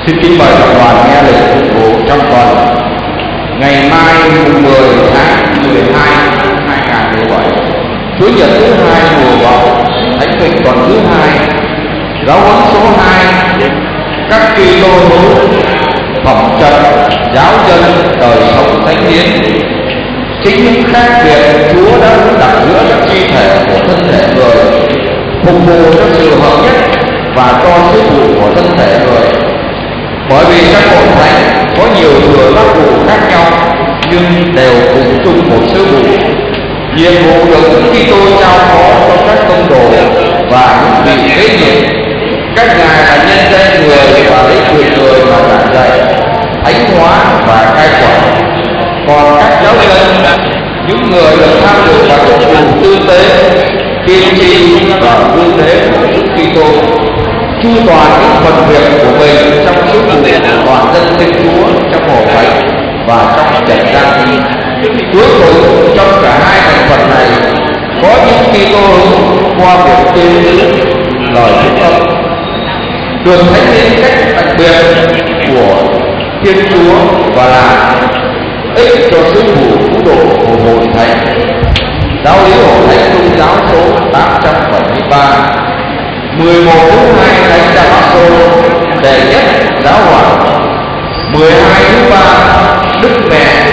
Xin kính mời các đoàn nghe lịch phục vụ trong tuần ngày mai 10 tháng 12 năm 2017, Chủ nhật thứ hai mùa Bầu, Thánh Tịnh tuần thứ hai, giáo huấn số 2, các Kitô hữu, phẩm trật, giáo dân, đời sống thánh hiến. Chính những khác biệt Chúa đã đặt giữa các chi thể của thân thể người, phục vụ cho sự hợp nhất và cho sứ vụ của thân thể người. Bởi vì các hội thánh có nhiều thừa tác vụ khác nhau, nhưng đều cùng chung một sứ vụ. Nhiệm vụ được Đức Kitô trao phó cho các tông đồ và những vị kế nhiệm. Các ngài là nhân danh người và lấy quyền người mà giảng dạy, thánh hóa và cai quản. Còn các giáo dân, những người được tham dự vào chức vụ tư tế, tiên tri và vương thế của Đức Kitô, chu toàn những phần việc của mình trong sứ vụ của toàn dân Thiên Chúa trong hội thánh và trong trần gian. Cuối cùng trong cả hai thành phần này có những Kitô hữu qua việc tuyên bố lời phúc âm được thánh hiến cách đặc biệt của Thiên Chúa và là ích cho sứ vụ cứu độ của hội thánh. Giáo lý hội thánh Công giáo số 873, 11 thứ 2 Thánh Damaso đệ nhất giáo hoàng, 12 thứ 3 Đức Mẹ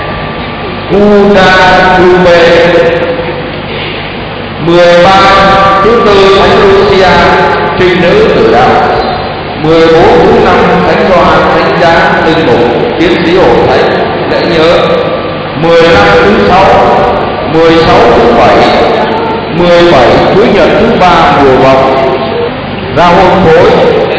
Guadalupe, 13 thứ 4 Thánh Lucia trinh nữ tử đạo, 14 thứ 5 Thánh Gioan thánh giá linh mục tiến sĩ hội thánh lễ nhớ, 15 thứ 6, 16 thứ 7, 17 Chủ nhật thứ 3 mùa Bầu, giao hôn phối.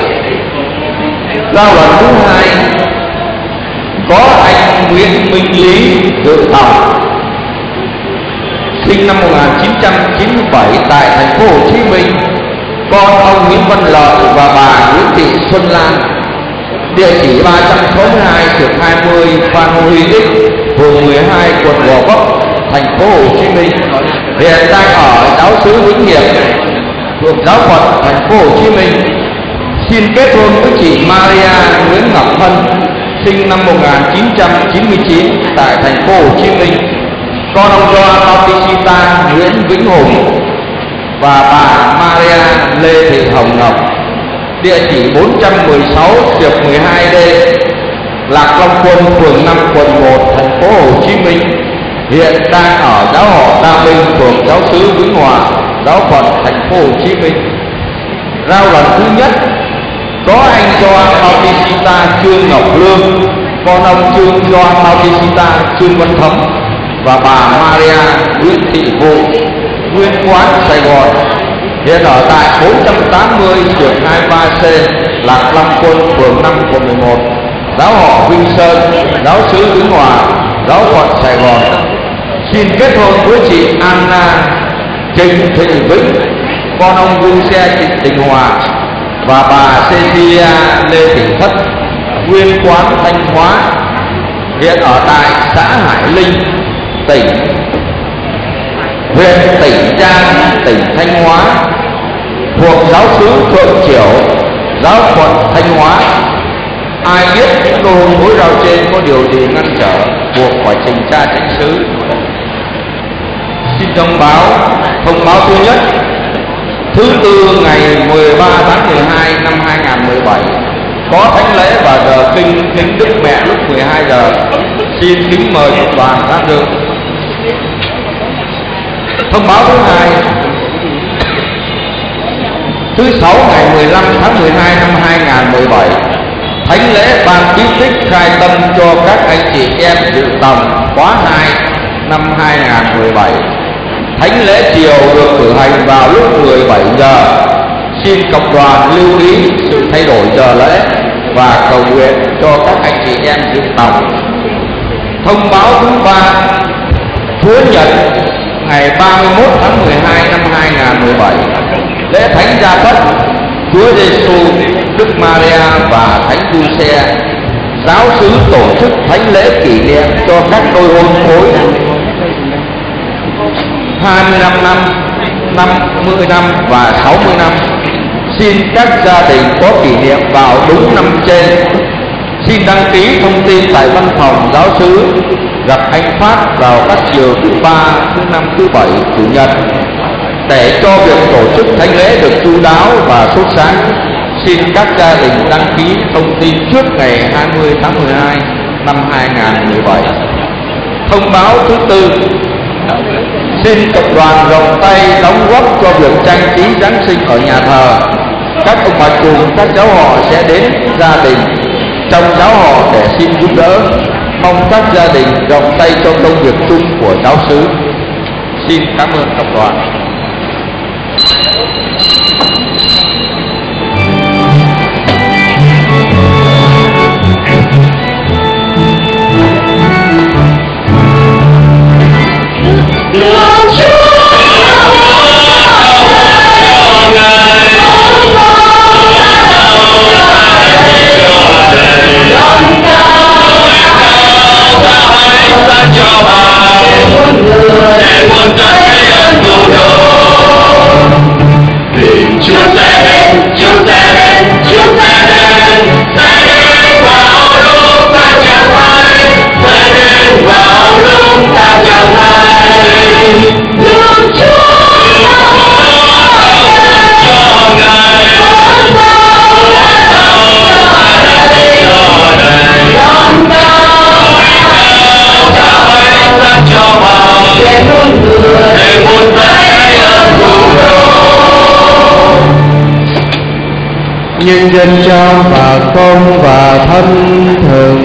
Giao lần thứ 2 có anh Nguyễn Minh Lý dự tòng, sinh năm 1997 tại thành phố Hồ Chí Minh. Con ông Nguyễn Văn Lợi và bà Nguyễn Thị Xuân Lan, địa chỉ 362 trục 20 Phan Huy Ích, phường 12, quận Gò Vấp, thành phố Hồ Chí Minh. Hiện đang ở giáo xứ Vĩnh Hiệp thuộc giáo phận thành phố Hồ Chí Minh. Xin kết hôn với chị Maria Nguyễn Ngọc Hân, sinh năm 1999 tại thành phố Hồ Chí Minh. Con ông Gioan Bautista Nguyễn Vĩnh Hùng và bà Maria Lê Thị Hồng Ngọc, địa chỉ 416 Diệp 12D, Lạc Long Quân, phường 5, quận 1, thành phố Hồ Chí Minh. Hiện đang ở giáo họ Đa Minh thuộc giáo xứ Vĩnh Hòa, giáo phận thành phố Hồ Chí Minh. Rao lần thứ nhất có anh Gioan Bautista Trương Ngọc Lương, con ông Gioan Bautista Trương Văn Thấm và bà Maria Nguyễn Thị Vụ, nguyên quán Sài Gòn, hiện ở tại 480 trục 23C, Lạc Long Quân, phường 5, quận 11, giáo họ Vinh Sơn, giáo xứ Vĩnh Hòa, giáo phận Sài Gòn. Xin kết hôn với chị Anna Trịnh Thị Vĩnh, con ông Vương Xe Trịnh Đình Hòa và bà Cecilia Lê Thị Thất, nguyên quán Thanh Hóa, hiện ở tại xã Hải Linh, huyện Tĩnh Giang, tỉnh Thanh Hóa, thuộc giáo xứ Thượng Triểu, giáo phận Thanh Hóa. Ai biết những đô mối rao trên có điều gì ngăn trở, buộc phải trình tra chánh xứ. Xin thông báo thứ nhất, thứ tư ngày 13 tháng 12 năm 2017 có thánh lễ và giờ kinh thính Đức Mẹ lúc 12 giờ. Xin kính mời một đoàn tham dự. Thông báo thứ hai, thứ sáu ngày 15 tháng 12 năm 2017 thánh lễ ban bí tích khai tâm cho các anh chị em dự tòng khóa 2 năm 2017. Thánh lễ chiều được cử hành vào lúc 17 giờ. Xin cộng đoàn lưu ý sự thay đổi giờ lễ và cầu nguyện cho các anh chị em dự tòng. Thông báo thứ ba, Chúa Nhật ngày 31 tháng 12 năm 2017 lễ thánh gia phất Chúa Giêsu, Đức Maria và Thánh Giuse. Giáo xứ tổ chức thánh lễ kỷ niệm cho các đôi hôn phối 25 năm, 50 năm và 60 năm. Xin các gia đình có kỷ niệm vào đúng năm trên xin đăng ký thông tin tại văn phòng giáo xứ, gặp anh Phát vào các chiều thứ ba, thứ năm, thứ bảy, chủ nhật để cho việc tổ chức thánh lễ được chu đáo và sốt sáng. Xin các gia đình đăng ký thông tin trước ngày 20 tháng 12 năm 2017. Thông báo thứ tư, xin cộng đoàn rộng tay đóng góp cho việc trang trí Giáng sinh ở nhà thờ. Các ông bà cùng các cháu họ sẽ đến gia đình trong giáo họ để xin giúp đỡ. Mong các gia đình rộng tay cho công việc chung của giáo xứ. Xin cảm ơn cộng đoàn. Nhân danh Cha và Con và Thánh Thần.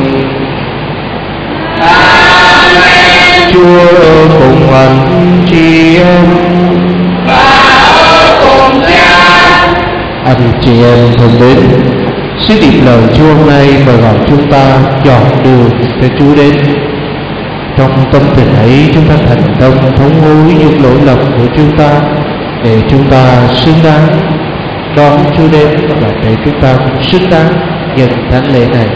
Amen. Chúa ở cùng anh chị em và ở cùng Cha. Anh chị em thân mến, sứ điệp lời Chúa hôm nay mời gọi chúng ta chọn đường cho Chúa đến. Trong tâm tình ấy, chúng ta thành tâm thống hối những lỗi lầm của chúng ta để chúng ta xứng đáng đón Chúa đến và để chúng ta cũng xứng đáng nhận thánh lễ này.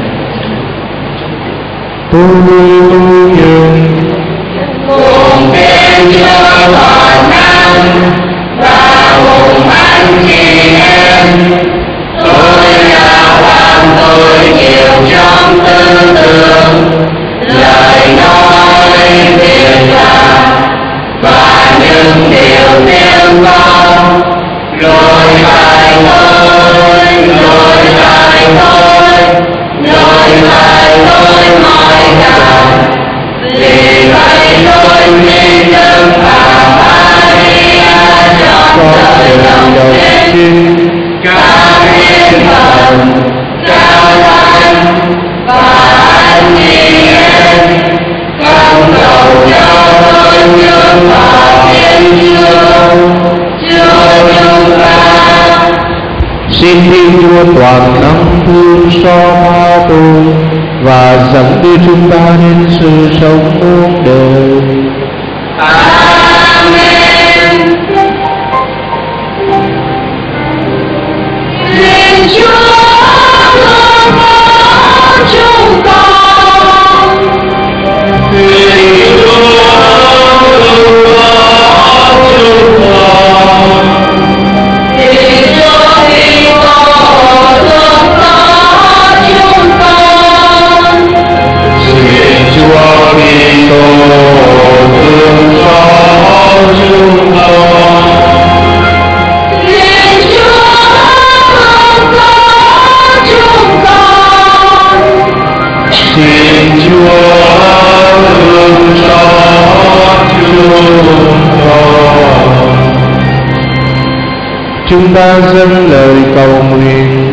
Tôi nhân cùng Thiên Chúa toàn năng và cùng anh chị em, tôi đã phạm tội nhiều trong tư tưởng, lời nói, việc làm và những điều tiêu con. Lỗi phải thôi, lỗi phải thôi, lỗi phải thôi mọi ngày. Vì vậy tôi xin Đức Bà Maria chọn đời đầu tiên, các thiên thần, các thánh và anh chị em, cộng đồng nhau ơn nhớ vào Thiên Chúa, Chúa chúng ta. Xin Thiên Chúa toàn năng thương xót tha tội và dẫn đưa chúng ta đến sự sống muôn đời. Amen. Thiên Chúa thương có chúng con. Thiên Chúa thương có chúng con. Thiên Chúa Kitô thương có chúng con. Thiên Chúa Kitô thương có chúng con. Thiên Chúa thương có chúng con. Thiên Chúa thương cho chúng con. Chúng ta dâng lời cầu nguyện.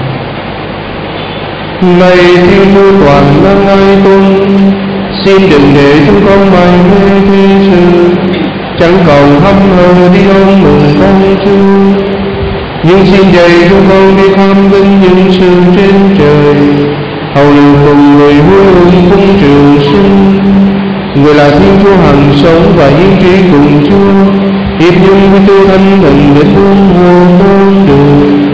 Này Thiên Chúa toàn năng ai tôn, xin đừng để chúng con mải mê thế sự, chẳng còn hâm hờ đi ôm mừng con Chúa, nhưng xin dạy chúng con đi khám vinh những sự trên trời, hầu được cùng người hứa ưng cung trường sinh. Người là Thiên Chúa hằng sống và hiến trí cùng Chúa, hiệp chung với Chúa Thánh Thần đến muôn hồ muôn đời.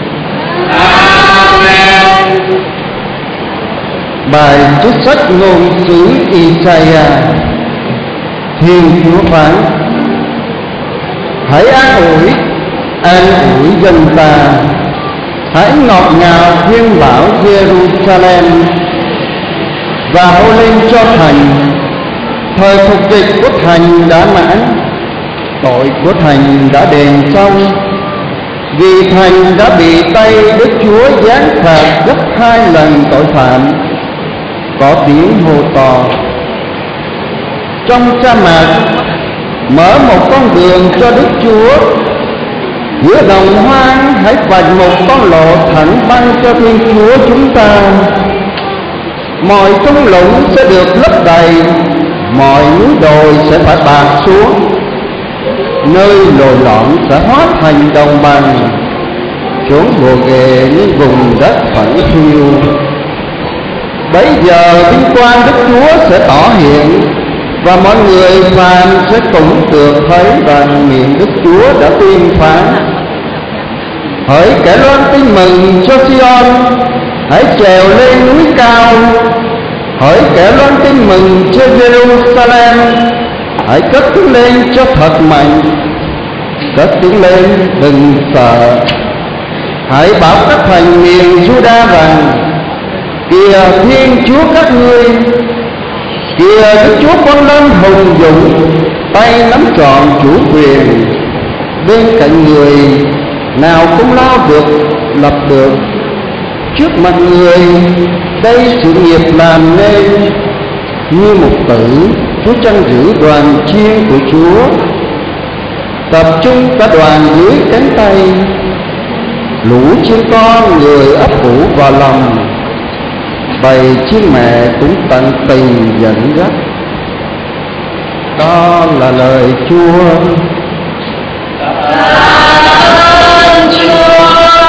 Amen. Bài trích sách ngôn sứ Isaiah. Thiên Chúa phán: hãy an ủi an ủi dân ta. Hãy ngọt ngào khuyên bảo Jerusalem và hô lên cho thành: thời phục dịch của thành đã mãn, tội của thành đã đền xong, vì thành đã bị tay Đức Chúa giáng phạt gấp 2 lần tội phạm. Có tiếng hô to: trong sa mạc mở một con đường cho Đức Chúa, giữa đồng hoang hãy vạch một con lộ thẳng băng cho Thiên Chúa chúng ta. Mọi thung lũng sẽ được lấp đầy, mọi núi đồi sẽ phải bạc xuống, nơi lồi lõm sẽ hóa thành đồng bằng, chốn gồ ghề như vùng đất phẳng phiu. Bấy giờ vinh quang Đức Chúa sẽ tỏ hiện, và mọi người phàm sẽ cũng được thấy rằng miệng Đức Chúa đã tuyên phán. Hỡi kẻ loan tin mừng cho Sion, hãy trèo lên núi cao. Hỡi kẻ loan tin mừng cho Jerusalem, hãy cất tiếng lên cho thật mạnh. Cất tiếng lên, đừng sợ. Hãy bảo các thành miền Juda rằng: kìa Thiên Chúa các ngươi, kìa Đức Chúa Quân Lâm hùng dũng, tay nắm trọn chủ quyền. Bên cạnh người nào cũng lao được lập được, trước mặt người đây sự nghiệp làm nên. Như mục tử Chúa trăn giữ đoàn chiên của Chúa, tập trung cả đoàn dưới cánh tay. Lũ chiên con người ấp ủ vào lòng, bầy chiên mẹ cũng tận tình dẫn dắt. Đó là lời Chúa. Ơn Chúa.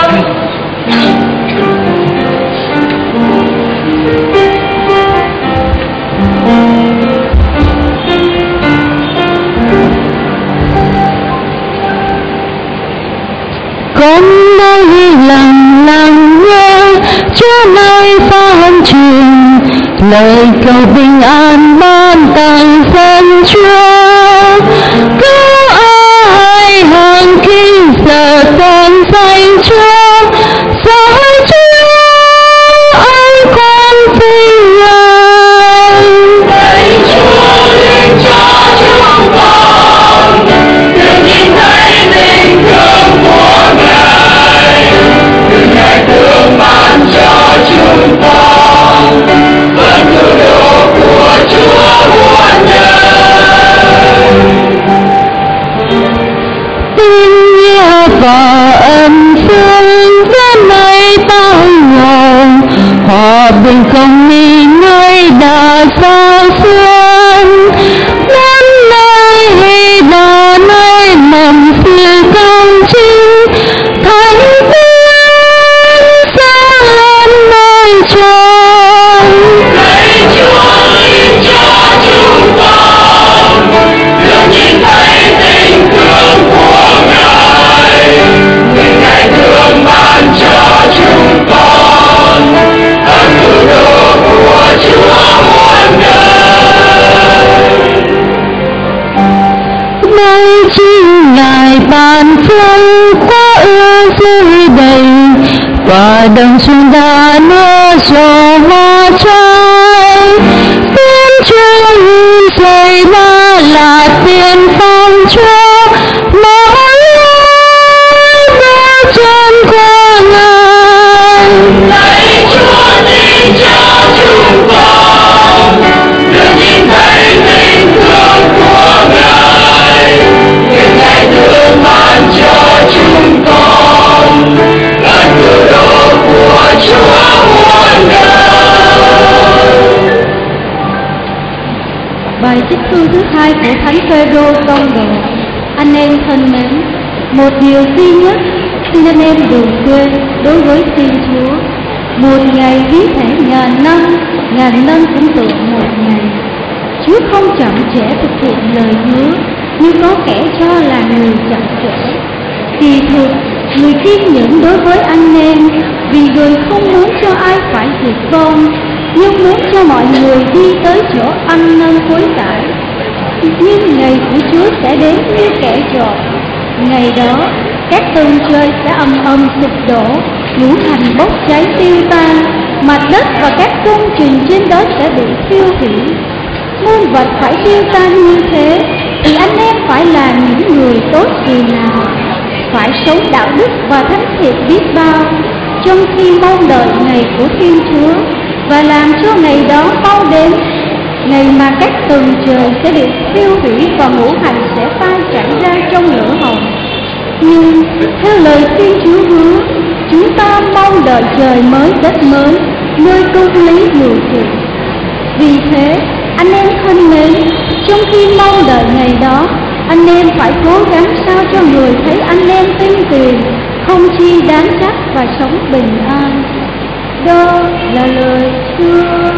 Con nay lặng nghe Chúa nay phán truyền, lời cầu bình an ban tặng dân Chúa. Cứu ai hàng kinh sợ con danh Chúa, dõi Chúa ai con tình Ngài. Lạy Chúa đến cho chúng con được nhìn thấy tình thương của Ngài, được Ngài thương ban cho chúng con vẫn cứu độ của Chúa muôn đời. Tin nghĩa và ân phương dân này bao ngầu, hòa bình công lý nơi đã giao xuân. Đến nơi đã nơi mầm sự công chính, thánh tiên sẽ lên nơi trời. Lạy Chúa xin cho chúng con được nhìn thấy tình thương của Ngài, vì Ngài thương ban cho chúng con ơn cứu độ của Chúa muôn đời. Nay chính Ngài ban phương qua ưa rơi đầy, và đồng xuân đã nở rộ hoa trái. Tiên Chúa dậy ba là tiên phong Chúa, mỗi lối bước chân của Ngài. Lạy Chúa xin cho chúng con được nhìn thấy tình thương của Ngài, vì Ngài thương ban cho chúng con ơn cứu độ của Chúa muôn đời. Bài trích thư thứ 2 của Thánh Phêrô tông đồ. Anh em thân mến, một điều duy nhất xin anh em đừng quên đối với Thiên Chúa: một ngày ví thể ngàn năm cũng tượng một ngày. Chúa không chậm trễ thực hiện lời hứa như có kẻ cho là người chậm trễ. Kỳ thực người kiên nhẫn đối với anh em, vì người không muốn cho ai phải diệt vong, nhưng muốn cho mọi người đi tới chỗ ăn năn hối cải. Nhưng ngày của Chúa sẽ đến như kẻ trộm. Ngày đó các tường trời sẽ ầm ầm sụp đổ, ngũ hành bốc cháy tiêu tan, mặt đất và các công trình trên đó sẽ bị tiêu hủy. Muôn vật phải tiêu tan như thế, thì anh em phải là những người tốt gì nào? Phải sống đạo đức và thánh thiện biết bao, trong khi mong đợi ngày của Thiên Chúa, và làm cho ngày đó mau đến, ngày mà các tầng trời sẽ bị tiêu hủy và ngũ hành sẽ phai chảy ra trong lửa hồng. Nhưng theo lời Thiên Chúa hứa, chúng ta mong đợi trời mới đất mới, nơi công lý ngự trị. Vì thế, anh em thân mến, trong khi mong đợi ngày đó, anh em phải cố gắng sao cho người thấy anh em tin tiền, không chi đáng trách và sống bình an. Đó là lời Chúa.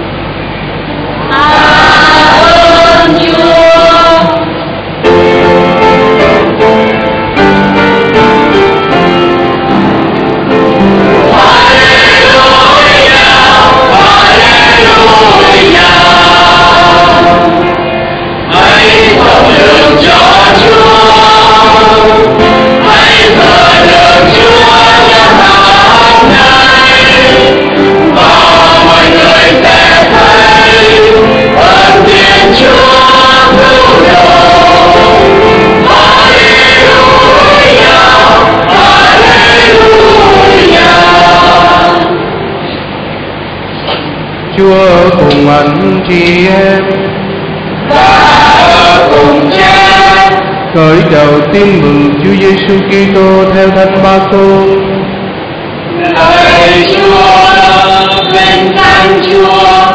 Ơn Chúa. Chúa cùng anh chị em và cùng cha. khởi đầu tin mừng Chúa Giêsu Kitô theo Thánh Marco. Lạy Chúa, vinh danh Chúa.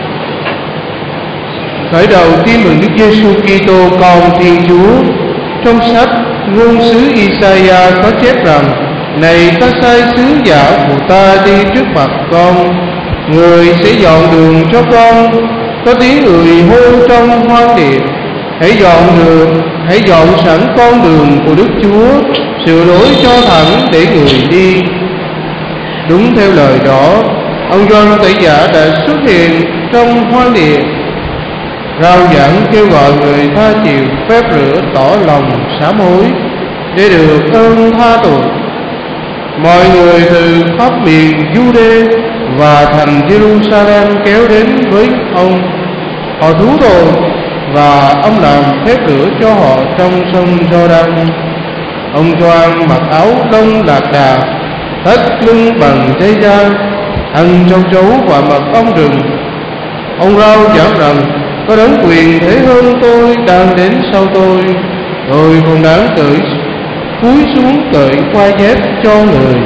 Khởi đầu tin mừng Đức Giêsu Kitô con Thiên Chúa. Trong sách ngôn sứ Isaiah có chép rằng: Này, ta sai sứ giả của ta đi trước mặt con, người sẽ dọn đường cho con. Có tiếng người hô trong hoang địa: Hãy dọn đường, hãy dọn sẵn con đường của Đức Chúa, sửa lối cho thẳng để người đi. Đúng theo lời đó, ông Gioan Tẩy Giả đã xuất hiện trong hoang địa, rao giảng kêu gọi người tha chịu phép rửa, tỏ lòng sám hối để được ơn tha tội. Mọi người từ khắp miền Jude và thành Jerusalem kéo đến với ông. Họ thú tội và ông làm phép rửa cho họ trong sông Giô-đăng. Ông Gioan mặc áo lông lạc đà, thắt lưng bằng dây da, ăn châu chấu và mật ong rừng. Ông rao giảng rằng: Có đấng quyền thế hơn tôi đang đến sau tôi không đáng cúi xuống cởi qua dép cho người.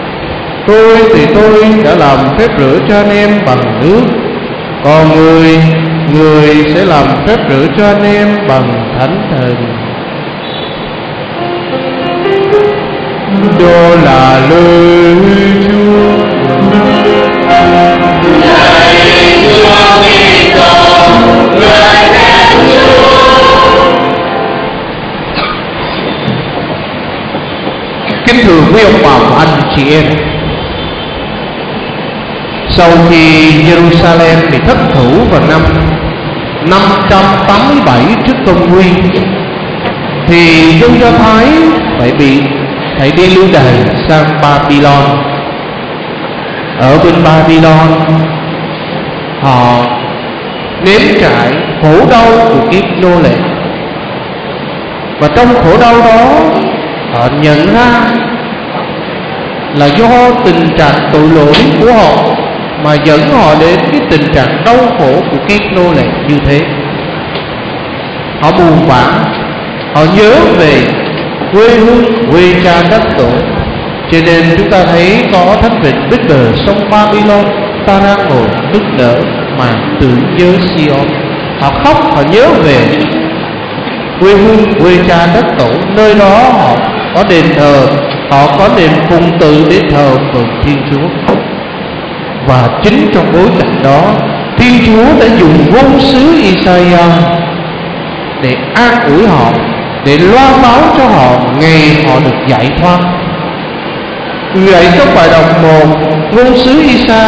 Tôi đã làm phép rửa cho anh em bằng nước, còn người sẽ làm phép rửa cho anh em bằng Thánh Thần. Đó là lời Chúa. Lạy Chúa Kitô, người khen Chúa. Kính thưa quý ông bà và anh chị em, sau khi Jerusalem bị thất thủ vào năm 587 trước công nguyên, thì dân Do Thái phải đi lưu đày sang Babylon. Ở bên Babylon, họ nếm trải khổ đau của kiếp nô lệ, và trong khổ đau đó họ nhận ra là do tình trạng tội lỗi của họ mà dẫn họ đến cái tình trạng đau khổ của kiếp nô lệ như thế. Họ buồn bã, họ nhớ về quê hương, quê cha đất tổ. Cho nên chúng ta thấy có thánh vịnh bích bờ sông Babylon, ta đang ngồi nức nở mà tưởng nhớ Sion. Họ khóc, họ nhớ về quê hương, quê cha đất tổ. Nơi đó họ có đền thờ, họ có đền phụng tự để thờ phượng Thiên Chúa. Và chính trong bối cảnh đó, Thiên Chúa đã dùng ngôn sứ Isaiah để an ủi họ, để loan báo cho họ ngày họ được giải thoát. Vì vậy trong bài đọc 1, ngôn sứ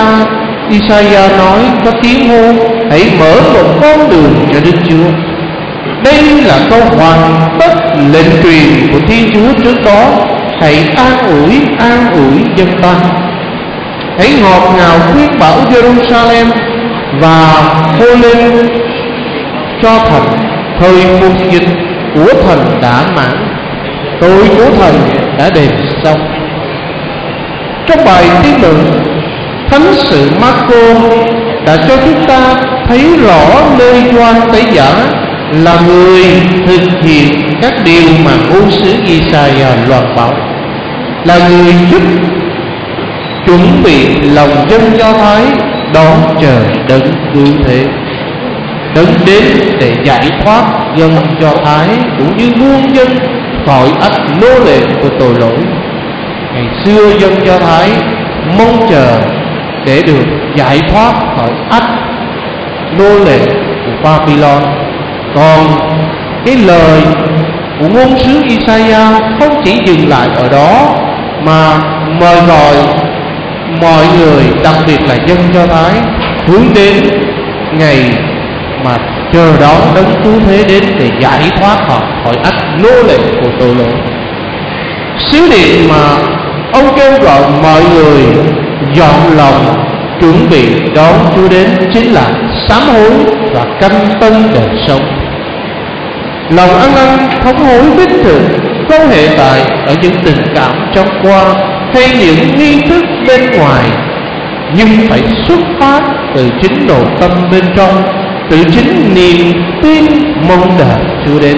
Isaiah nói có tiếng hô: Hãy mở một con đường cho Đức Chúa, Đây là câu hoàn tất lệnh truyền của Thiên Chúa trước đó: hãy an ủi dân ta, hãy ngọt ngào khuyên bảo Jerusalem và hô lên cho thành, thời phục dịch của thần đã mãn, tội của thần đã đền xong. Trong bài tin mừng, Thánh sử Marco đã cho chúng ta thấy rõ nơi Gioan Tẩy Giả là người thực hiện các điều mà ngôn sứ Isaiah loan báo, là người giúp chuẩn bị lòng dân Do Thái đón chờ đấng cứu thế, đấng đến để giải thoát dân Do Thái cũng như muôn dân khỏi ách nô lệ của tội lỗi. Ngày xưa dân Do Thái mong chờ để được giải thoát khỏi ách nô lệ của Babylon. Còn cái lời của ngôn sứ Isaiah không chỉ dừng lại ở đó, mà mời gọi mọi người, đặc biệt là dân Do Thái, hướng đến ngày mà chờ đón đấng cứu thế đến để giải thoát họ khỏi ách nô lệ của tội lỗi. Sứ điệp mà ông kêu gọi mọi người dọn lòng chuẩn bị đón Chúa đến chính là sám hối và canh tân đời sống. Lòng ăn năn thống hối đích thực không hệ tại ở những tình cảm trong qua hay những nghi thức bên ngoài, nhưng phải xuất phát từ chính nội tâm bên trong, từ chính niềm tin mong đợi Chúa đến.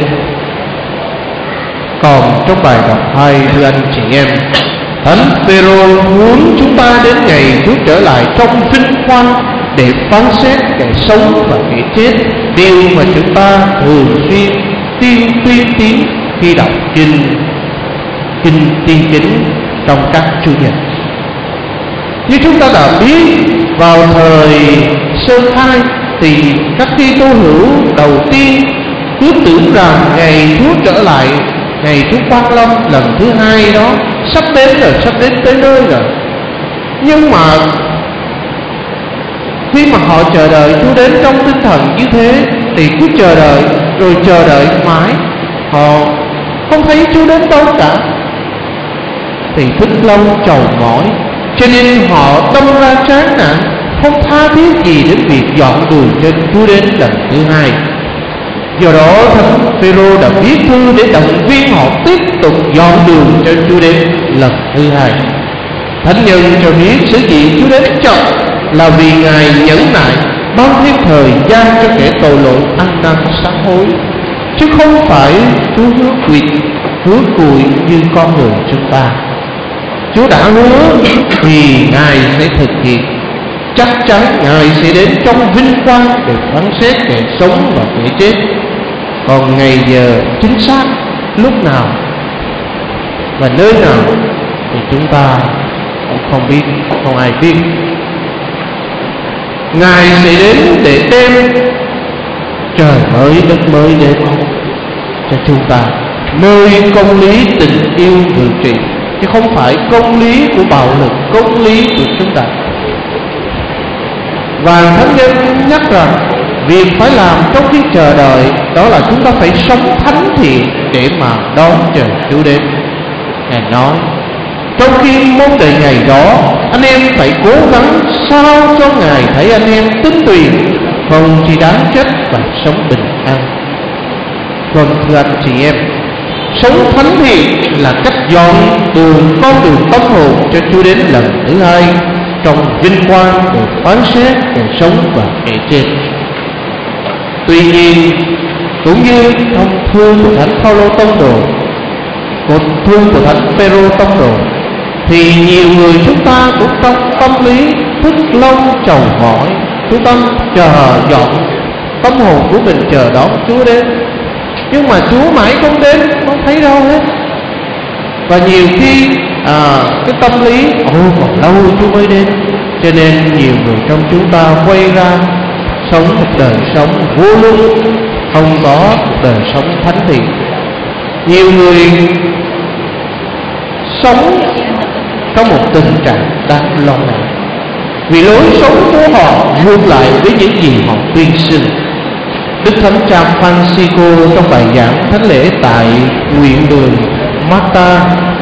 Còn trong bài đọc 2, thưa anh chị em, Thánh Phêrô muốn chúng ta đến ngày Chúa trở lại trong vinh quang để phán xét kẻ sống và kẻ chết, điều mà chúng ta thường xuyên tuyên tín khi đọc kinh tiên kính trong các chủ nhật. Như chúng ta đã biết, vào thời sơ khai thì các Kitô hữu đầu tiên cứ tưởng rằng ngày Chúa trở lại, ngày Chúa Quang Lâm lần thứ hai đó sắp đến rồi, sắp đến tới nơi rồi. Nhưng mà khi mà họ chờ đợi Chúa đến trong tinh thần như thế thì cứ chờ đợi rồi chờ đợi mãi, họ không thấy Chúa đến đâu cả, thì thức lâu trầu mỏi, cho nên họ đâm ra chán nản, không tha thiết gì đến việc dọn đường cho Chúa đến lần thứ hai. Do đó Thánh Phêrô đã viết thư để động viên họ tiếp tục dọn đường cho Chúa đến lần thứ hai. Thánh nhân cho biết sở dĩ Chúa đến chậm là vì Ngài nhẫn nại ban thêm thời gian cho kẻ tội lỗi ăn năn sám hối, chứ không phải Chúa hứa cùi như con người chúng ta. Chúa đã hứa thì Ngài sẽ thực hiện. Chắc chắn Ngài sẽ đến trong vinh quang để phán xét kẻ sống và kẻ chết. Còn ngày giờ chính xác lúc nào và nơi nào thì chúng ta cũng không biết, không ai biết. Ngài sẽ đến để đem trời mới đất mới đến cho chúng ta, nơi công lý tình yêu ngự trị, chứ không phải công lý của bạo lực, công lý của chúng ta. Và Thánh nhân nhắc rằng việc phải làm trong khi chờ đợi đó là chúng ta phải sống thánh thiện để mà đón chờ Chúa đến. Ngài nói trong khi mong đợi ngày đó, anh em phải cố gắng sao cho Ngài thấy anh em tín tùy, không chỉ đáng trách và sống bình an. Vâng, thưa anh chị em, sống thánh thiện là cách dọn đường con đường tâm hồn cho Chúa đến lần thứ hai trong vinh quang để phán xét kẻ sống và kẻ chết. Tuy nhiên, cũng như trong thư của Thánh Phaolô Tông đồ, một thư của Thánh Phêrô Tông đồ, thì nhiều người chúng ta cũng trong tâm lý thức lâu trầu mỏi, chúng ta chờ dọn tâm hồn của mình chờ đón Chúa đến, nhưng mà Chúa mãi không đến, không thấy đâu hết. Và nhiều khi cái tâm lý còn lâu Chúa mới đến, cho nên nhiều người trong chúng ta quay ra sống một đời sống vô luân, không có một đời sống thánh thiện. Nhiều người sống trong một tình trạng đáng lo ngại vì lối sống của họ ngược lại với những gì họ tuyên xưng. Đức Thánh cha Francisco trong bài giảng thánh lễ tại nguyện đường Mata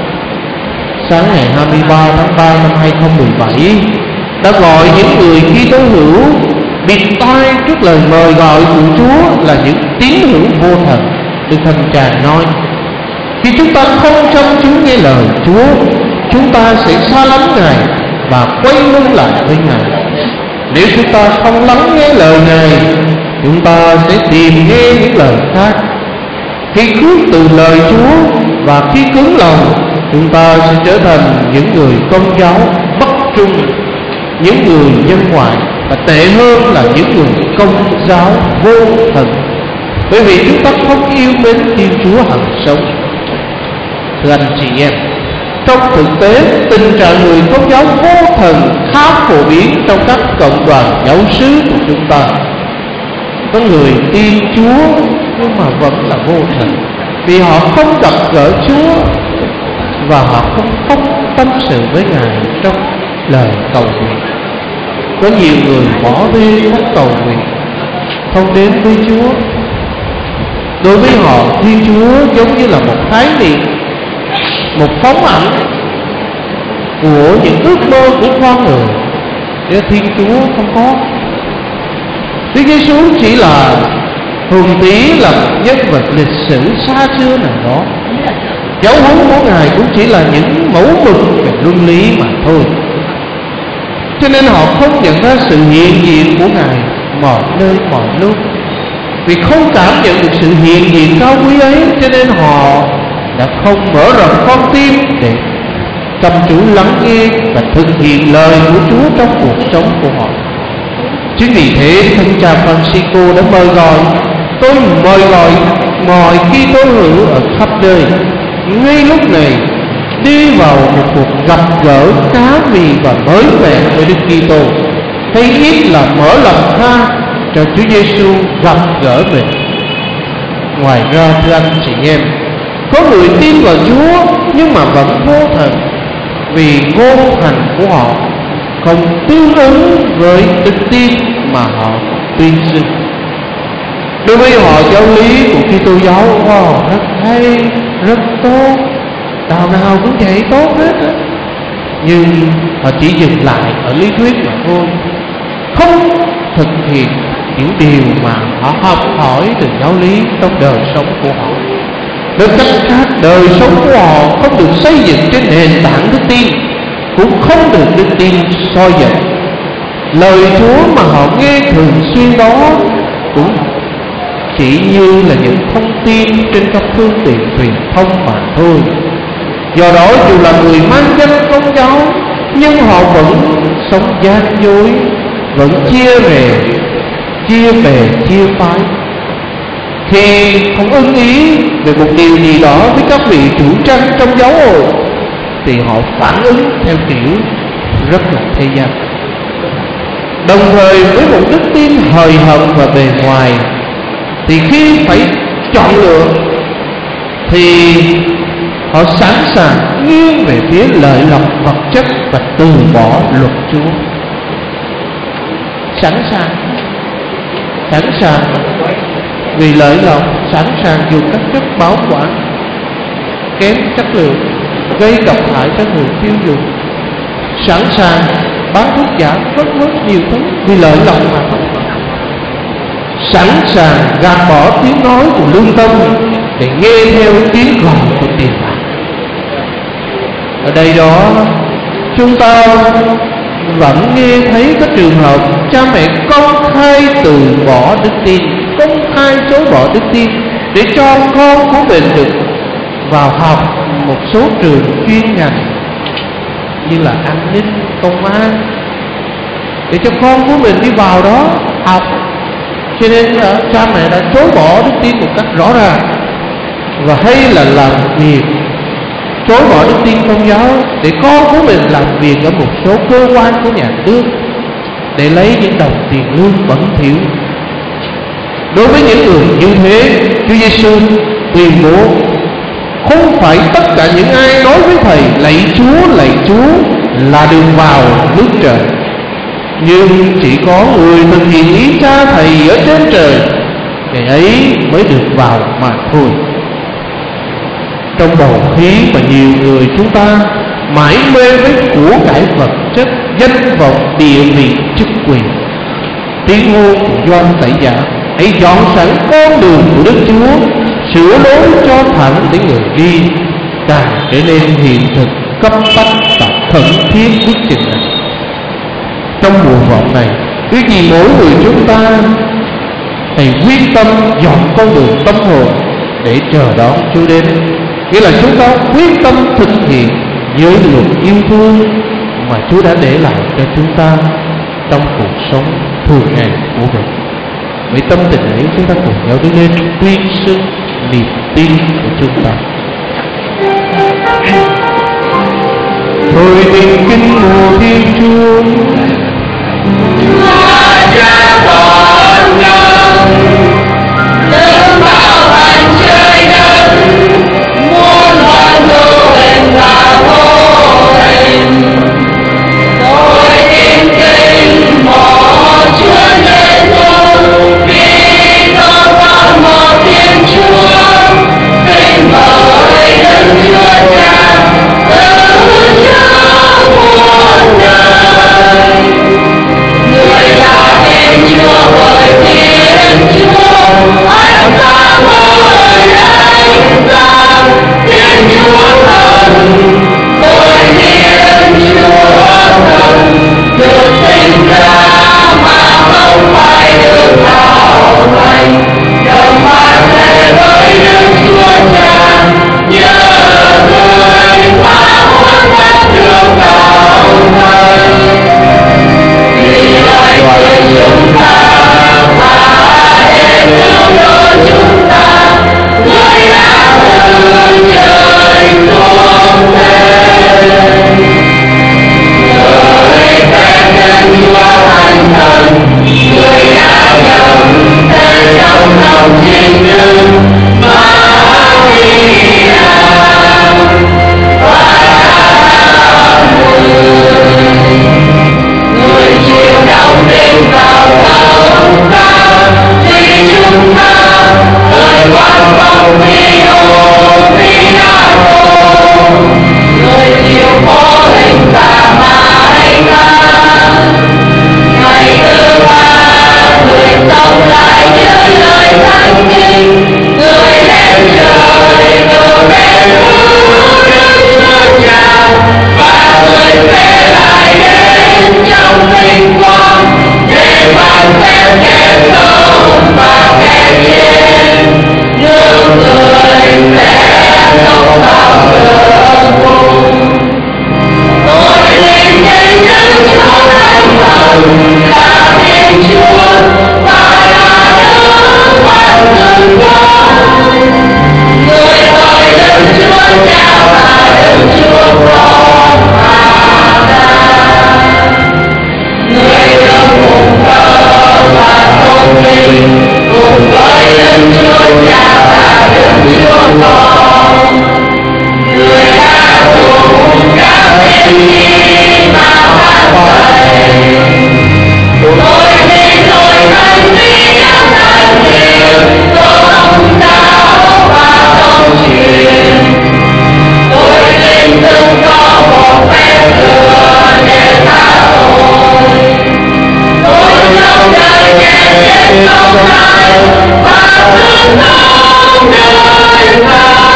sáng ngày 23 tháng 3 năm 2017 đã gọi những người Kitô hữu bịt tai trước lời mời gọi của Chúa là những tín hữu vô thần. Đức Thánh cha nói: khi chúng ta không chăm chú nghe lời Chúa, chúng ta sẽ xa lánh Ngài và quay lưng lại với Ngài. Nếu chúng ta không lắng nghe lời Ngài, chúng ta sẽ tìm nghe những lời khác. Khi khước từ lời Chúa và khi cứng lòng, chúng ta sẽ trở thành những người công giáo bất trung, những người dân ngoại, và tệ hơn là những người công giáo vô thần, bởi vì chúng ta không yêu mến Thiên Chúa hằng sống. Thưa anh chị em, trong thực tế, tình trạng người công giáo vô thần khá phổ biến trong các cộng đoàn giáo xứ của chúng ta. Có người tin Chúa nhưng mà vẫn là vô thần, vì họ không gặp gỡ Chúa và họ không tâm sự với Ngài trong lời cầu nguyện. Có nhiều người bỏ bê các cầu nguyện, không đến với Chúa. Đối với họ, Thiên Chúa giống như là một khái niệm, một phóng ảnh của những ước mơ của con người, để Thiên Chúa không có. Đức Giêsu chỉ là hùng tí, là một nhân vật lịch sử xa xưa nào đó. Giáo huấn của Ngài cũng chỉ là những mẫu mực về luân lý mà thôi. Cho nên họ không nhận ra sự hiện diện của Ngài mọi nơi mọi lúc. Vì không cảm nhận được sự hiện diện cao quý ấy, cho nên họ đã không mở rộng con tim để chăm chú lắng nghe và thực hiện lời của Chúa trong cuộc sống của họ. Chính vì thế, Thánh cha Francisco đã mời gọi, tôi mời gọi mọi Kitô hữu ở khắp nơi ngay lúc này đi vào một cuộc gặp gỡ cá mì và mới mẻ với Đức Kitô, hay ít là mở lòng ra cho Chúa Giêsu gặp gỡ mình. Ngoài ra, thưa anh chị em, có người tin vào Chúa nhưng mà vẫn vô thần, vì ngôn hành của họ không tương ứng với đức tin mà họ tuyên xưng. Đối với họ, giáo lý của Kitô giáo của họ rất hay, rất tốt, đạo nào cũng dạy tốt hết, nhưng họ chỉ dừng lại ở lý thuyết mà thôi, không thực hiện những điều mà họ học hỏi từ giáo lý trong đời sống của họ. Nói cách khác, đời sống của họ không được xây dựng trên nền tảng đức tin, cũng không được đức tin soi dậy. Lời Chúa mà họ nghe thường xuyên đó cũng chỉ như là những thông tin trên các phương tiện truyền thông mà thôi. Do đó, dù là người mang danh công giáo, nhưng họ vẫn sống gian dối, vẫn chia bè chia phái. Khi không ưng ý về một điều gì đó với các vị chủ trăng trong giáo hội, thì họ phản ứng theo kiểu rất là thế gian. Đồng thời với một đức tin hời hợt và bề ngoài, thì khi phải chọn lựa thì họ sẵn sàng nghiêng về phía lợi lộc vật chất và từ bỏ luật Chúa. Sẵn sàng vì lợi lộc, sẵn sàng dùng các chất bảo quản kém chất lượng gây độc hại cho người tiêu dùng, sẵn sàng bán thuốc giả, vân vân nhiều thứ vì lợi lộc mà thôi. Sẵn sàng gạt bỏ tiếng nói của lương tâm để nghe theo tiếng gọi của tiền bạc. Ở đây đó, chúng ta vẫn nghe thấy các trường hợp cha mẹ công khai từ bỏ đức tin, công khai chối bỏ đức tin để cho con của mình được vào học một số trường chuyên ngành như là an ninh, công an, để cho con của mình đi vào đó học. Cho nên cha mẹ đã chối bỏ đức tin một cách rõ ràng. Và hay là làm việc chối bỏ đức tin công giáo để con của mình làm việc ở một số cơ quan của nhà nước để lấy những đồng tiền lương bẩn thỉu. Đối với những người như thế, Chúa Giêsu tuyên bố không phải tất cả những ai nói với Thầy lạy Chúa là đường vào nước trời, nhưng chỉ có người thực hiện ý Cha Thầy ở trên trời ngày ấy mới được vào mà thôi. Trong bầu khí mà nhiều người chúng ta mãi mê với của cải vật chất, danh vọng, địa vị, chức quyền, tiếng hô của Gioan Tẩy Giả: hãy dọn sẵn con đường của Đức Chúa, sửa lối cho thẳng để người đi, càng trở nên hiện thực, cấp bách và khẩn thiết bước chừng này. Trong mùa vọng này, ước gì mỗi người chúng ta hãy quyết tâm dọn con đường tâm hồn để chờ đón Chúa đến. Nghĩa là chúng ta quyết tâm thực hiện giới luật yêu thương mà Chúa đã để lại cho chúng ta trong cuộc sống thường ngày của mình. Với tâm tình ấy, chúng ta cùng nhau đứng lên tuyên xưng niềm tin của chúng ta. Tôi tin kính mùa Thiên Chúa, Cha con nhân đứng bao hành trời đất, muôn vạn hữu hình và vô hình. Tôi tin kính một Chúa Giêsu, vì con một Thiên Chúa, sinh bởi Đức Chúa Cha, từ trước muôn đời. Người là Thiên Chúa bởi Thiên Chúa, ánh sáng bởi ánh sáng, Thiên Chúa thần bởi Thiên Chúa thần, được sinh ra mà không phải được tạo thành, đồng hóa thể với Đức Chúa Cha, nhờ người mà muôn đất được tạo thành. Vì lời của chúng ta và để cứu độ chúng ta, người đã từ trời xuống lên. Người phép nhân Chúa Thánh Thần, người đã nhầm tên trong lòng thiên nữ Maria và người chịu đóng đinh vào thập giá vì chúng ta, người quan phòng vì ô vì đau, người chịu khổ hình và mãi than. Ngày thứ ba, người sống lại như lời thánh kinh, người lên trời từ bên hữu Đức Chúa Cha, và người về lại đến trong vinh quang để ban phép kẻ sống và kẻ chết. Những người sẽ sống bao giờ cùng. Tôi tin đến Đức Chúa Thánh Thần là Thiên Chúa và là Đức Hoàn Tử Con, người tội Đức Chúa Cha và Đức Chúa Con mà ra. Người được phụng thờ và tôn vinh cùng với Đức Chúa Cha và Đức Chúa Con. Người đã cùng các tiên tri mà phán dạy. Tôi tin Hội Thánh Tin Nhắn Thánh Hiệp, Công giáo và công truyền. Tôi tin từng có một phép lửa để tha tội. Tôi trong đời kẻ chết không ai và sự sống đời sau.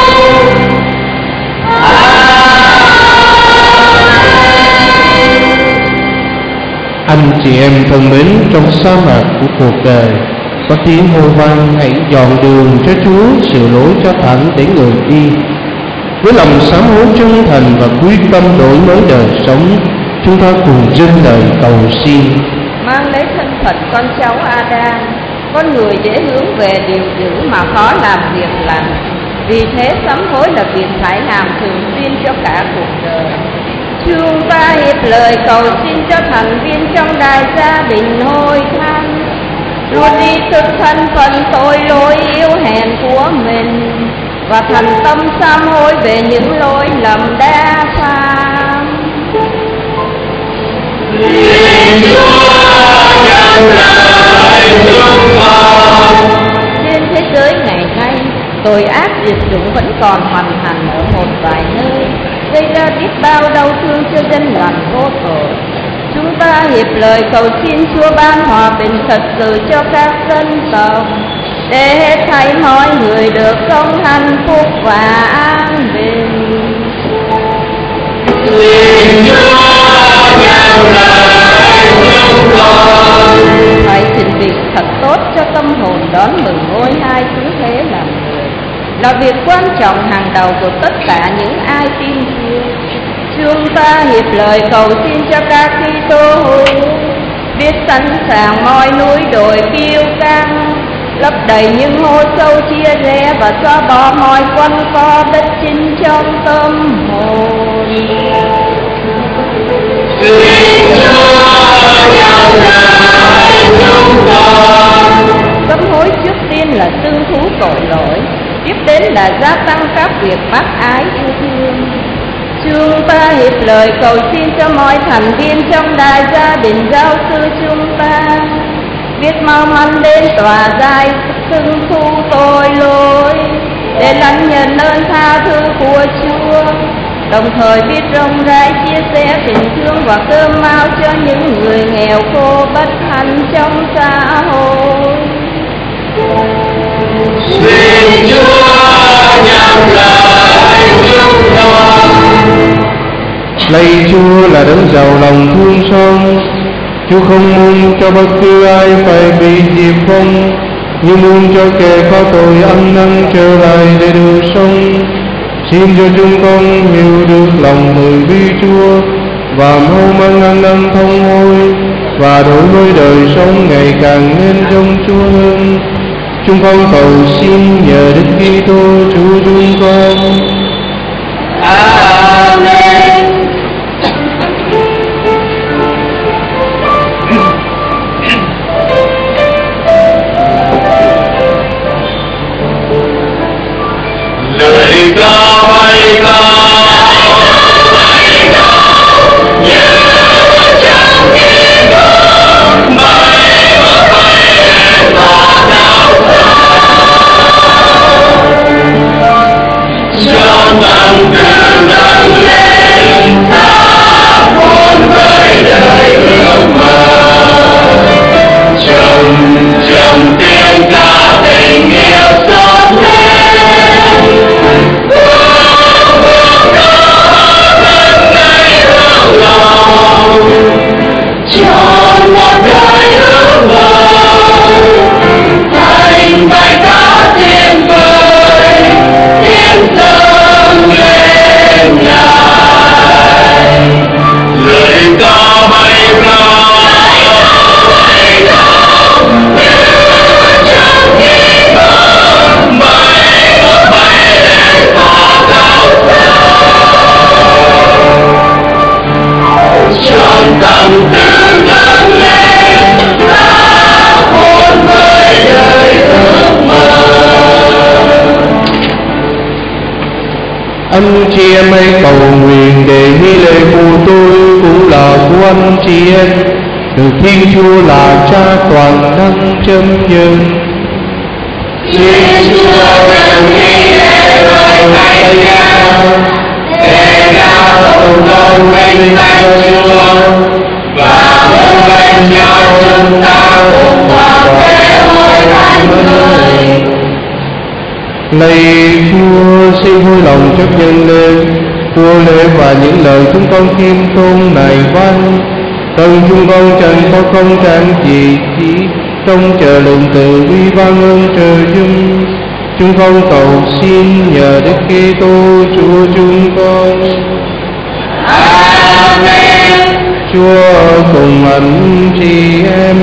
anh chị em thân mến, trong sa mạc của cuộc đời có tiếng hô vang: hãy dọn đường cho Chúa, sửa lối cho thẳng để người đi. Với lòng sám hối chân thành và quyết tâm đổi mới đời sống, chúng ta cùng dâng lời cầu xin. Mang lấy thân phận con cháu Adam, con người dễ hướng về điều dữ mà khó làm việc lành. Vì thế sám hối là việc phải làm thường xuyên cho cả cuộc đời. Chúng ta hiệp lời cầu xin cho thành viên trong đại gia đình Hội Thánh luôn ý thức thân phận tội lỗi yếu hèn của mình và thành tâm sám hối về những lỗi lầm đã phạm. Chúa nhân lại chúng con diệt chủng vẫn còn hoàn thành ở một vài nơi, gây ra biết bao đau thương cho dân lành vô tội. Chúng ta hiệp lời cầu xin Chúa ban hòa bình thật sự cho các dân tộc, để hết thảy mọi người được sống hạnh phúc và an bình. Xin Chúa ban lời chúng con. Hãy chuẩn bị thật tốt cho tâm hồn đón mừng ngôi hai cứu thế làm người, là việc quan trọng hàng đầu của tất cả những ai tin Chúa. Chúng ta hiệp lời cầu xin cho các Kitô hữu biết sẵn sàng mọi núi đồi kiêu căng, lấp đầy những hố sâu chia rẽ và xóa bỏ mọi quanh co bất chính trong tâm hồn. Xin Chúa nhận lời chúng con. Sám hối trước tiên là tương thú tội lỗi, tiếp đến là gia tăng các việc bác ái yêu thương. Chúng ta hiệp lời cầu xin cho mọi thành viên trong đại gia đình giáo sư chúng ta biết mau mắn đến tòa giai xưng thu tội lỗi, để lãnh nhận ơn tha thứ của Chúa, đồng thời biết rộng rãi chia sẻ tình thương và cơm áo cho những người nghèo khổ bất hạnh trong xã hội. Xin Chúa nhận lời chúng con. Lạy Chúa là đấng giàu lòng thương xót, Chúa không muốn cho bất cứ ai phải bị diệt vong, nhưng muốn cho kẻ có tội ăn năn trở lại để được sống. Xin cho chúng con hiểu được lòng từ bi Chúa và mau mắn ăn năn thông hối, và đổi mới đời sống ngày càng nên giống Chúa hơn. Chúng con cầu xin nhờ Đức Kitô Chúa chúng con. Amen. Lời ca hay ca như trong thiên đường bay và bay tỏa cao trong tâm tư nâng lên ta muốn với đời ước mơ, trong tiếng ca tình yêu xót lên cho một đời ước mơ thành bài ca tuyệt vời tiếng dâng lên Ngài. Lời ca bay cao như trong thiên đường bay lên tỏa cao trong tâm tư nâng lên ta hôn với đời ước mơ. Anh chị em hãy cầu nguyện để nghi lễ của tôi cũng là của anh chị em, được Thiên Chúa là Cha toàn năng chấm dứt. Xin Chúa nhận nghi lễ với thánh nhân, để cả cộng đồng vinh danh Chúa và vâng lệnh cho chúng ta cùng toàn thể hội thánh người. Lạy Chúa, xin vui lòng chấp nhận lên của lễ và những lời chúng con khiêm tốn này văn. Cần chúng con chẳng có công trạng gì chỉ trong chờ lượng từ bi ban ơn trời dung. Chúng con cầu xin nhờ Đức Kitô Chúa chúng con. Amen. Chúa cùng anh chị em,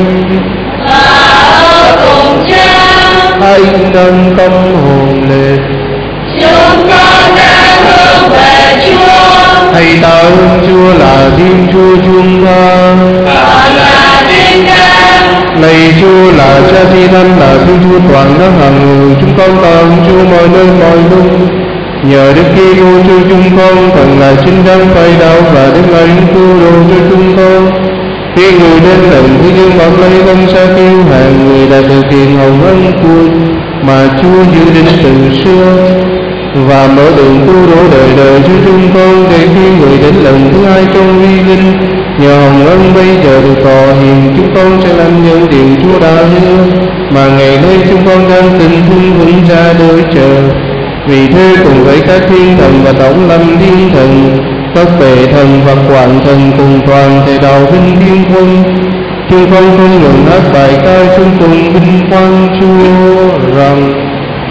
Và cùng Cha, hãy nâng tâm hồn lên, chúng con đang hướng về Chúa. hãy tạ ơn Chúa là Thiên Chúa chúng ta. Con là Thiên Ca. Lạy Chúa là Cha Thi Thánh, là Thiên Chúa toàn năng hằng người, chúng con tạ ơn Chúa mọi nơi mọi lúc. Nhờ Đức Kitô Chúa chúng con thần là chính đáng phải đạo và Đức là những cứu độ cho chúng con. Khi người đến lần thứ dương bạc lấy công xa kêu hàng người đã thực hiện hầu ân của mà Chúa dự định từ xưa, và mở đường cứu độ đời đời cho chúng con, để khi người đến lần thứ hai trong uy linh, nhờ hồng ân bây giờ được tỏ hiện, chúng con sẽ làm những điều Chúa đã hứa, mà ngày nay chúng con đang tình thương vững ra đợi chờ. Vì thế cùng với các thiên thần và tổng lâm thiên thần, các bệ thần và quản thần cùng toàn thể đạo binh thiên quân, chúng con không ngừng hát bài ca chung cùng vinh quang Chúa rằng: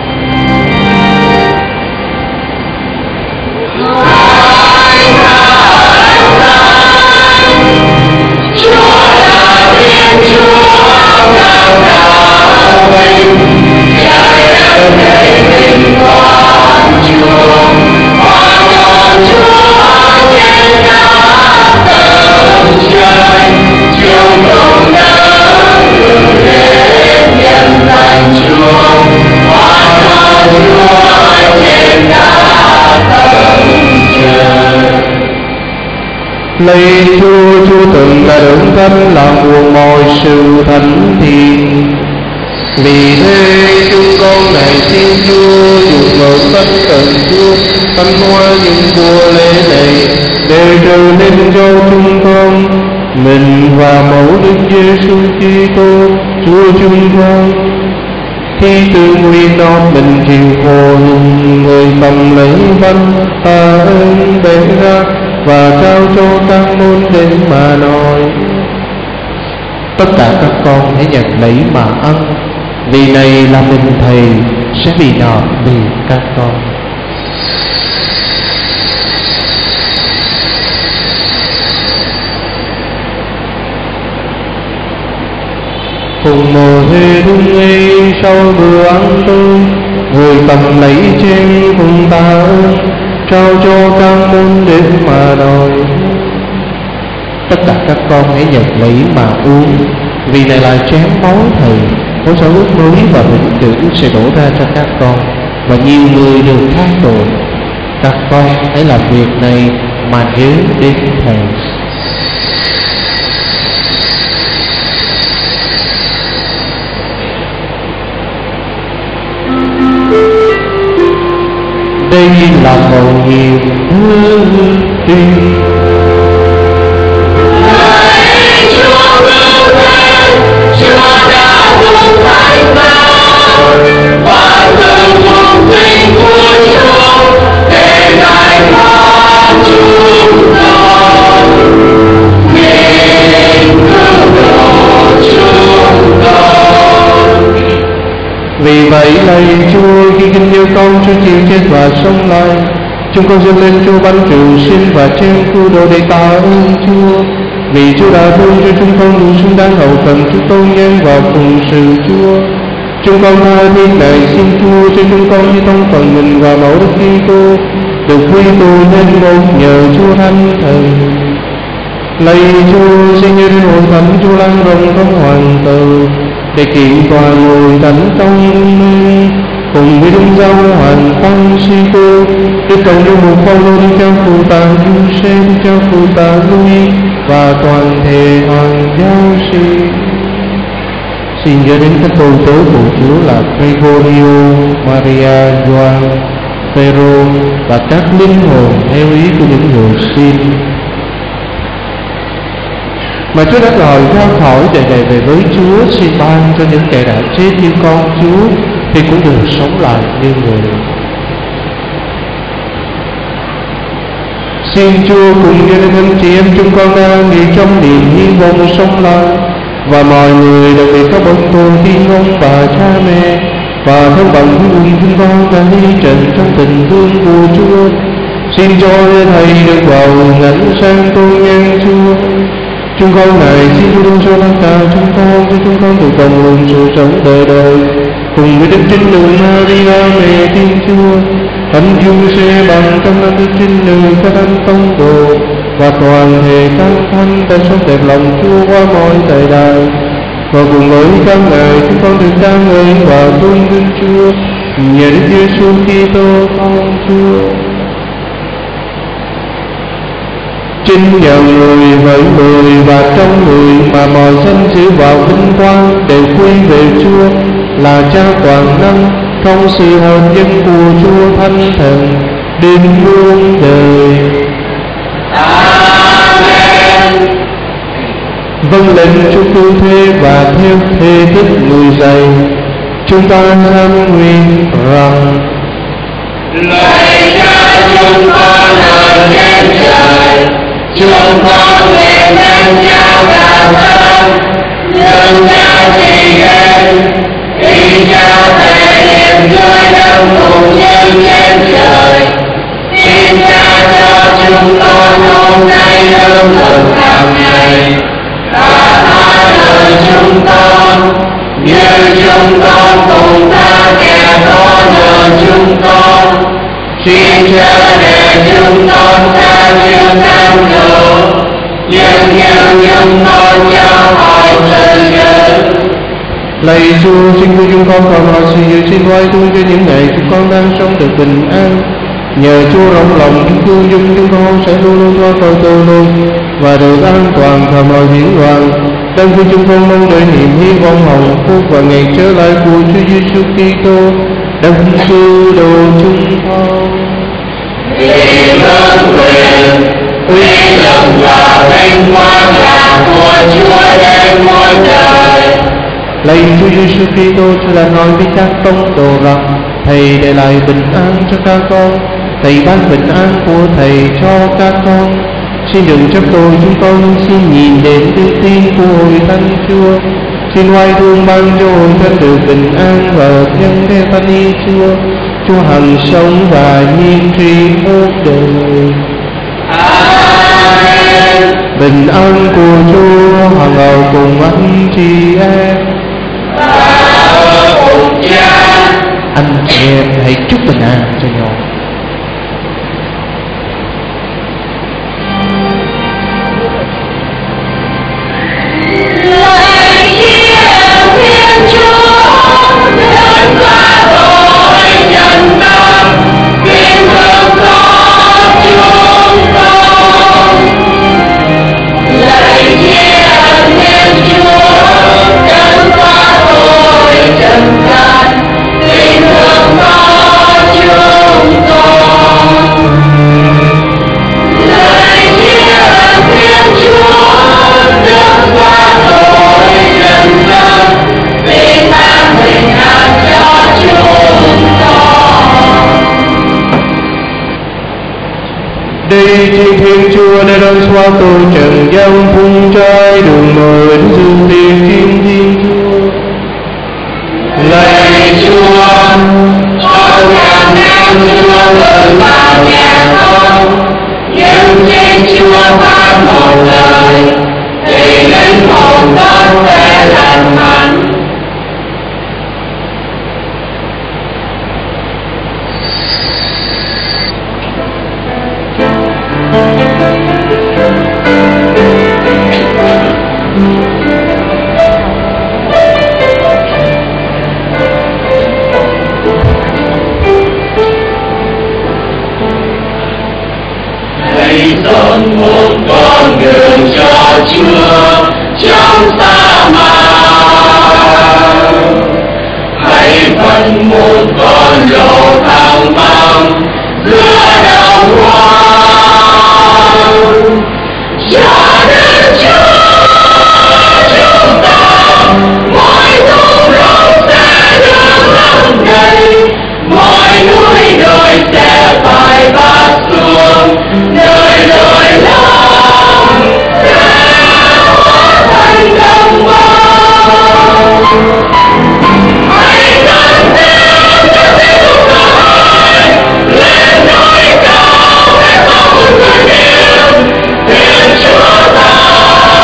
Lạy Chúa, Chúa từng đã đấng thánh làm nguồn mọi sự thánh thiện. Vì thế chúng con này xin Chúa dục ngưỡng thánh thần Chúa, thánh hóa những của lễ này, để trở nên cho chúng con mình và mẫu Đức Giêsu Kitô Chúa chúng con. Khi từ nguyên non mình chịu khổ hình, người cầm lấy bánh ta ơn bể ra và trao cho các môn để mà nói: tất cả các con hãy nhận lấy mà ăn, vì này là mình Thầy sẽ vì nọ vì các con. Cùng một thế đúng ấy, sau bữa ăn tối, người cầm lấy chén cùng ta ơn, trao cho các môn để mà nói: tất cả các con hãy nhận lấy mà uống, vì này là chén máu Thầy, máu sẽ ước núi và vĩnh cửu sẽ đổ ra cho các con, và nhiều người được tha tội. Các con hãy làm việc này mà nhớ đến Thầy. Đây là mầu nhiệm tin. Vì vậy lạy Chúa, khi kính yêu con Chúa chịu chết và sống lại, chúng con dâng lên Chúa bánh trường sinh và chén cứu độ để tạ ơn Chúa. Vì Chúa đã thương cho chúng con đủ xứng đáng hậu cần Chúa tôn nhân và phụng sự Chúa. Chúng con tha thiết này xin Chúa cho chúng con như thông phần mình và mẫu Đức Kitô được quy tụ nên một nhờ Chúa Thánh Thần. Lạy Chúa, xin nhớ đến hội thánh Chúa lan rộng không hoàn cầu, để kiện toàn ngồi thánh trong linh cùng với Đức Giáo Hoàng Tăng Sĩ-tô, Đức Cộng đồng một Phaolô, Đức Cha Phụ Tạ Giuse, Đức Cha Phụ Tạ Louis và toàn thể hoàng giáo sĩ. Xin nhớ đến các tôn tớ của Chúa là Gregorio, Maria, Gioan, Phêrô và các linh hồn theo ý của những người xin mà Chúa đã gọi ra khỏi đời này về với Chúa. Xin ban cho những kẻ đã chết như con Chúa thì cũng được sống lại như người. Xin Chúa cùng với anh chị em chúng con đang nghỉ trong niềm hy vọng sống lại, và mọi người đặc biệt các bậc tổ tiên ông bà cha mẹ và thân bằng hữu cùng chúng con đã đi trần trong tình thương của Chúa. Xin cho Thầy được vào ngẩn sang tôn nhân Chúa. Chúng con này xin Chúa đưa cho tất cả cho chúng con được đồng hưởng sự sống đời đời cùng với Đức Trinh Nữ Maria mẹ Thiên Chúa, Thánh Giuse bằng tâm linh Đức Trinh Nữ, các thánh tông đồ và toàn thể các thánh đã sống đẹp lòng Chúa qua mọi thời đại. Và cùng với các ngài chúng con được ca ngợi và tôn vinh Chúa nhờ Đức Giêsu Kitô con Chúa. Chính nhờ người, với người và trong người mà mọi dân sự vào vinh quang đều quy về Chúa, là Cha toàn năng, trong sự hợp nhất của Chúa Thánh Thần đến muôn đời. Amen. Vâng lệnh Chúa cứu thế và theo thế thức người dạy, chúng ta khấn nguyện rằng: Lạy Cha chúng con ở trên trời, chúng con nguyện danh Cha cảm ơn, nhân Cha trị đến, ý Cha thể hiện nơi đấng cùng nhân trên trời. Xin Cha cho chúng con hôm nay lương thực hàng ngày, và tha lời chúng con như chúng con cùng tha kẻ có nợ chúng con. Xin chớ để chúng con xa trước cám dỗ, nhưng như chúng con cho khỏi sự dữ. Lạy Chúa, xin cứu chúng con khỏi mọi sự dữ, xin oai thương cho những ngày chúng con đang sống được bình an. Nhờ Chúa rộng lòng kính thương giúp chúng con sẽ luôn luôn thoát khỏi tội lỗi và được an toàn khỏi mọi hiểm loạn. Đang khi chúng con mong đợi niềm hy vọng hồng phúc và ngày trở lại của Chúa Giêsu Kitô, đấng cứu độ chúng con. Vì vương quyền, uy lực và vinh quang là của Chúa đến muôn đời. Lạy Chúa Giêsu Kitô, Chúa đã nói với các tông đồ rằng: Thầy để lại bình an cho các con, Thầy ban bình an của Thầy cho các con. Xin đừng trách tội chúng con, xin nhìn đến đức tin của Hội Thánh Chúa. Xin oai thương ban cho Hội Thánh được bình an và nhân theo thánh ý Chúa hằng sống và nhiên tri muôn đời. Amen. Bình an của Chúa hằng ở cùng anh chị em. Và cùng Cha. Anh chị em hãy chúc bình an cho nhau. Đây chính Thiên Chúa đã đón xóa tội trần gian phun trai đường mời đến dương tiên chính Thiên Chúa. Lạy Chúa, con cảm ơn Chúa bởi bao nhà con, nhưng chính Chúa phán một lời thì linh hồn con sẽ lành mạnh. Dọn một con đường cho Chúa trong sa mạc, hãy phân một con lộ thẳng băng giữa đồng hoang. Cho đến Chúa chúng ta, mọi thung lũng sẽ được lấp đầy, mọi núi đồi sẽ phải vắt xuống, nơi lối lòng sẽ hóa thành đồng bào. Hãy nâng cao cho tiếng gọi lên núi cao để có một người yêu, Thiên Chúa ta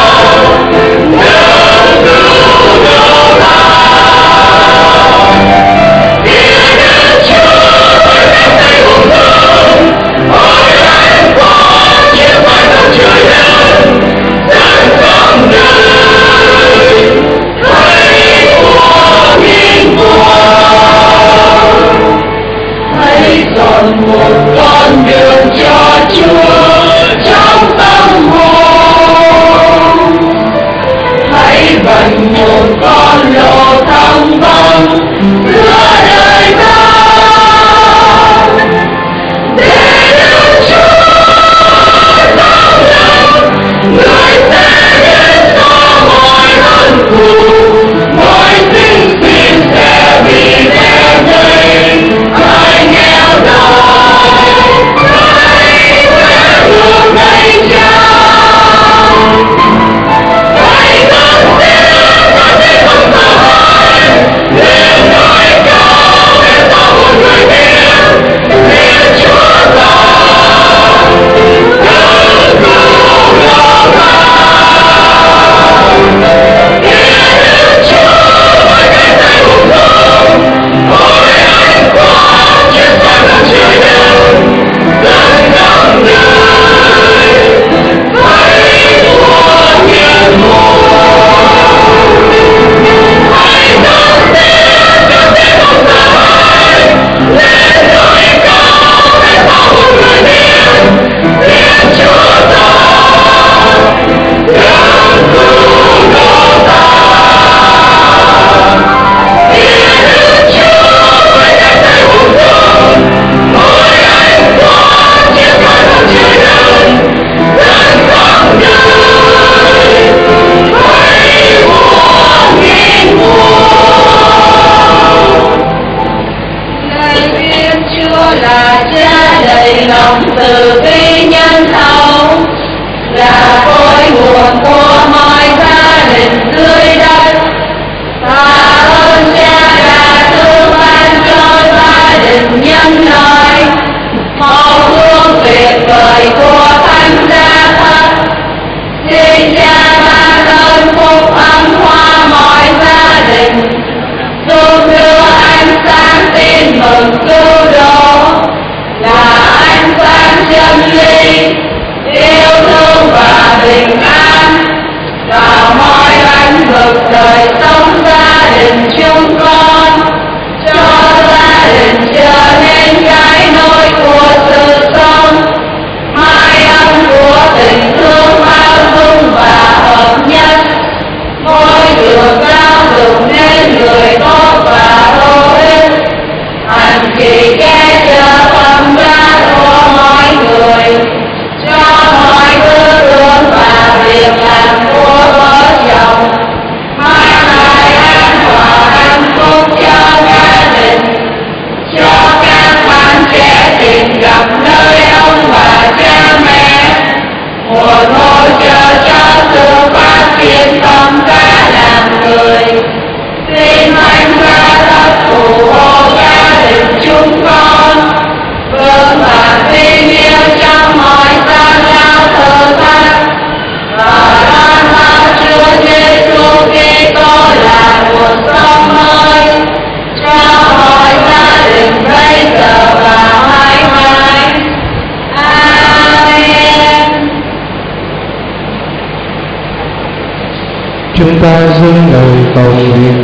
ta dâng lời cầu nguyện.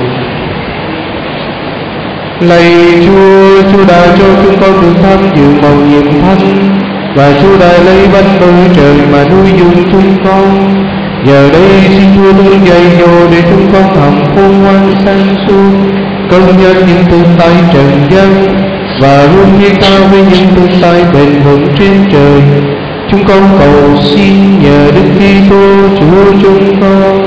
Lạy Chúa đã cho chúng con được tham dự mầu nhiệm thánh, và Chúa đã lấy bánh ơn trời mà nuôi dưỡng chúng con. Giờ đây xin Chúa luôn dạy dỗ để chúng con học khôn ngoan sáng suốt, công nhận những tương tay trần gian, và luôn thiết tha với những tương tay bền vững trên trời. Chúng con cầu xin nhờ Đức Kitô Chúa chúng con.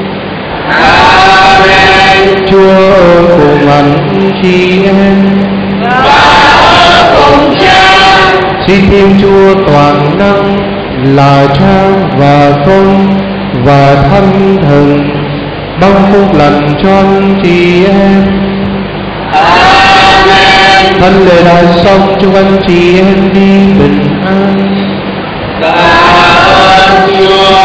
Amen. Chúa ở cùng anh chị em Và ở cùng Cha. Xin Thiên Chúa toàn năng là Cha và Con và Thánh Thần ban phúc lành cho anh chị em. Amen. Thánh lễ đã xong, chúc anh chị em đi bình an. Cảm ơn Chúa.